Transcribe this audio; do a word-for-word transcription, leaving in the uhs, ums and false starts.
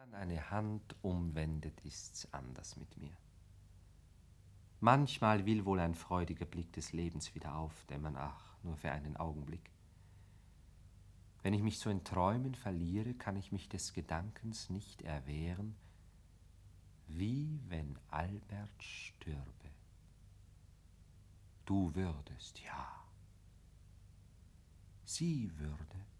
Eine Hand umwendet, ist's anders mit mir. Manchmal will wohl ein freudiger Blick des Lebens wieder aufdämmern, ach, nur für einen Augenblick. Wenn ich mich so in Träumen verliere, kann ich mich des Gedankens nicht erwehren, wie wenn Albert stürbe. Du würdest, ja. Sie würde,